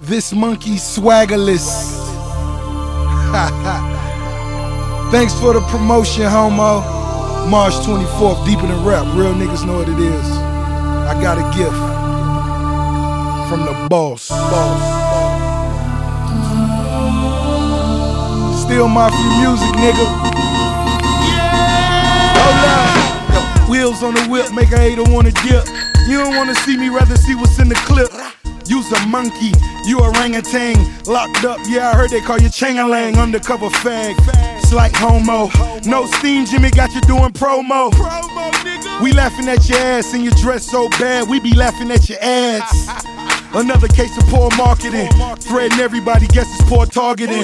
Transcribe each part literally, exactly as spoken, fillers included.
This monkey swaggerless. Thanks for the promotion, homo. March twenty-fourth, Deeper Than Rap. Real niggas know what it is. I got a gift from the boss. boss. Still Mafia music, nigga. Hold up. Wheels on the whip, make a hater wanna dip. You don't wanna see me, rather see what's in the clip. You's a monkey, you orangutan. Locked up, yeah, I heard they call you Changalang. Undercover fag, slight homo. No steam, Jimmy got you doing promo. We laughing at your ass and you dress so bad, we be laughing at your ads. Another case of poor marketing, threatening everybody, guess it's poor targeting.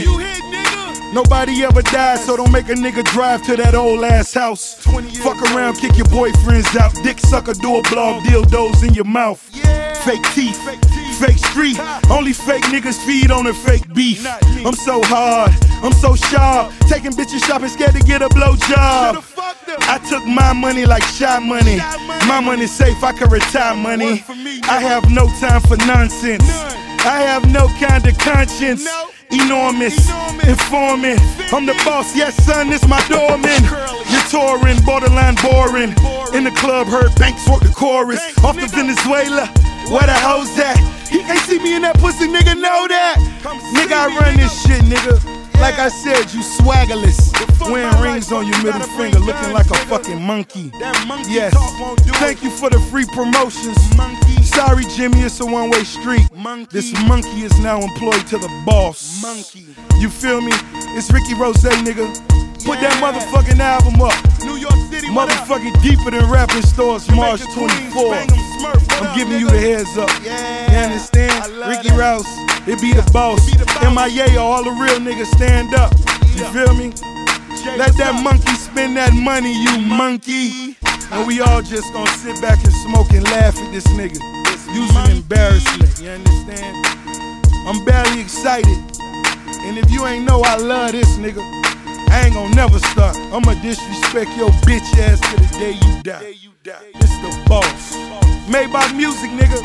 Nobody ever died, so don't make a nigga drive to that old ass house. Fuck around, kick your boyfriends out. Dick sucker, do a blog, dildos in your mouth. Fake teeth, fake street. Only fake niggas feed on a fake beef. I'm so hard, I'm so sharp. Taking bitches shopping, scared to get a blowjob. I took my money like shot money. My money's safe, I can retire money. I have no time for nonsense. I have no kind of conscience. Enormous, informant. I'm the boss, yes son, it's my doorman. You're touring, borderline boring. In the club, heard Banks work the chorus. Off to Venezuela, where the hoes at? He can't see me in that pussy, nigga, know that. Nigga, I run this shit, nigga. Like I said, you swaggerless. Wearing rings on your middle finger, looking like a fucking monkey. Yes, thank you for the free promotions. Sorry, Jimmy, it's a one-way street. This monkey is now employed to the boss. You feel me? It's Ricky Rose, nigga. Put that motherfucking album up. New York City, motherfucking Deeper Than Rap in stores March twenty-fourth. I'm giving you the heads up. You understand? Ricky Rouse, it be the boss. M I A, all the real niggas stand up. You feel me? Let that monkey spend that money, you monkey. And we all just gonna sit back and smoke and laugh at this nigga. Using embarrassment, you understand? I'm barely excited. And if you ain't know I love this nigga, I ain't gon' never stop. I'ma disrespect your bitch ass to the day you die. It's the boss. Maybach music, nigga.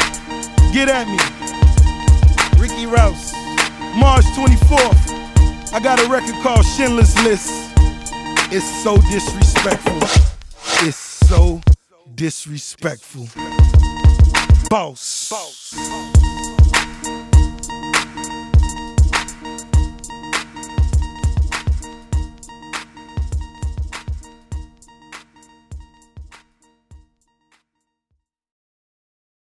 Get at me. Ricky Rouse. March twenty-fourth. I got a record called Schindler's List. It's so disrespectful. It's so disrespectful. Boss. Boss.